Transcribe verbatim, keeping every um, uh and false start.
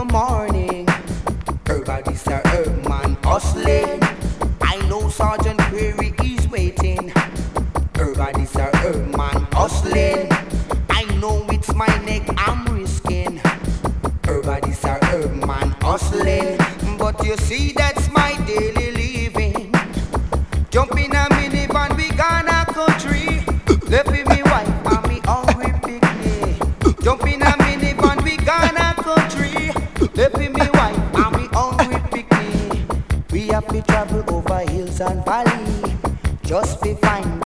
the morning. Everybody's a herb man hustling. I know Sergeant Query is waiting. Everybody's a herb man hustling. I know it's my neck I'm risking. Everybody's a herb man hustling. But you see that's my daily living. Jump in a minivan, we gonna country. Left with me wife and me hungry picnic. Jump in a minivan, we gonna country. Left with me wife and me hungry picnic. We have to travel over hills and valley just to find